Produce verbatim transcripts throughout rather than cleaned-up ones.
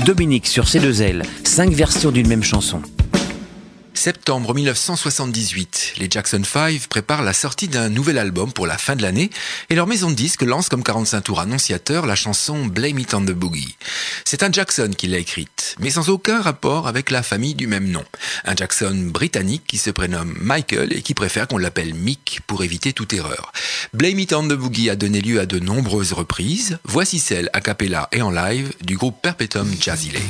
Dominique sur C deux L, cinq versions d'une même chanson. Septembre mille neuf cent soixante-dix-huit, les Jackson five préparent la sortie d'un nouvel album pour la fin de l'année et leur maison de disques lance comme quarante-cinq tours annonciateur la chanson Blame It on the Boogie. C'est un Jackson qui l'a écrite, mais sans aucun rapport avec la famille du même nom. Un Jackson britannique qui se prénomme Michael et qui préfère qu'on l'appelle Mick pour éviter toute erreur. Blame It on the Boogie a donné lieu à de nombreuses reprises. Voici celle a cappella et en live du groupe Perpetuum Jazile.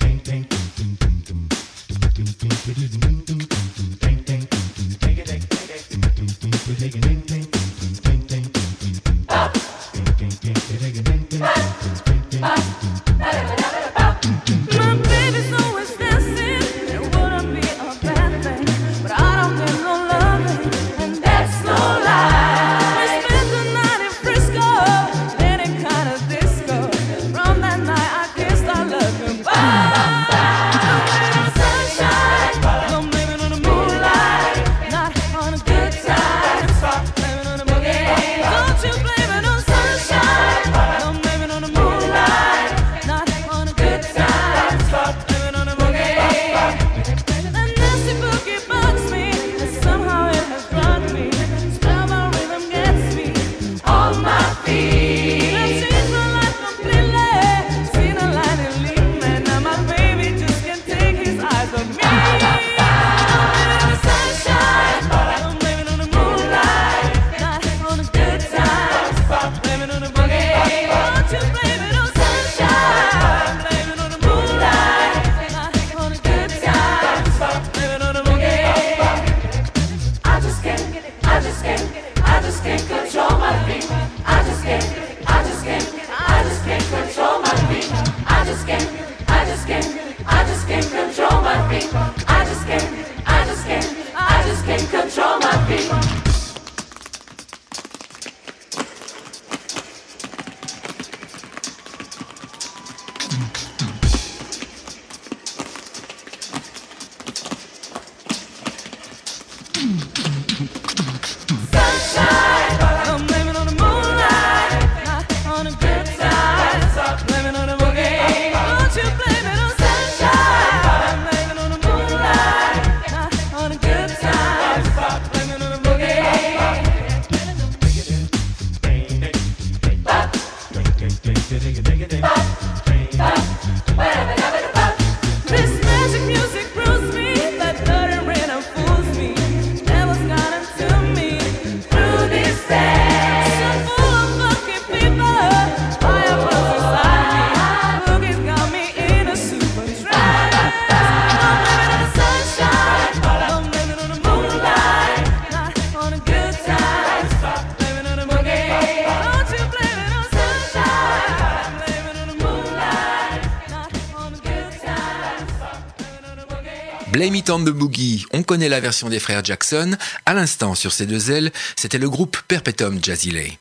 Blame It on the Boogie, on connaît la version des frères Jackson. À l'instant sur C deux L, c'était le groupe Perpetuum Jazile.